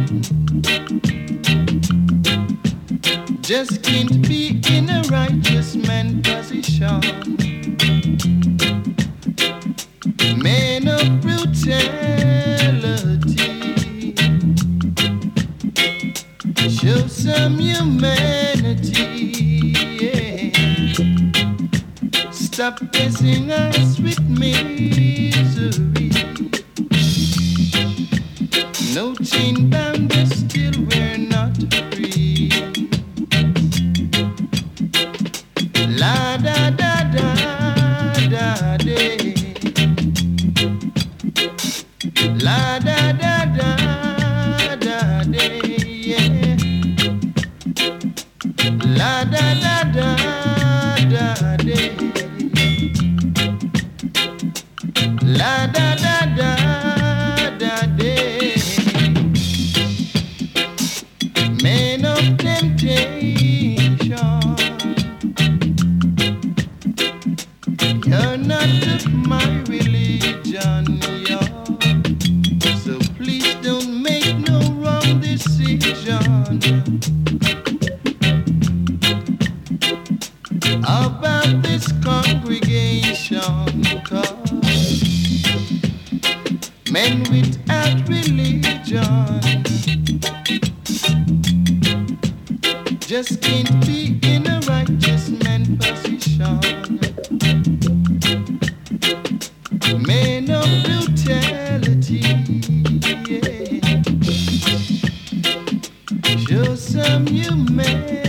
just can't be in a righteous man position. Man of brutality, show some humanity, yeah. Stop pressing us with misery. No chain bound, but still we're not free. La da da da da day. La da da da da day, yeah. La da da da da day. La da da da da day. Man of temptation, you're not of my religion, y'all. So please don't make no wrong decision about this congregation, 'cause men without religion just can't be in a righteous man position. Men of brutality, yeah. Show some humanity.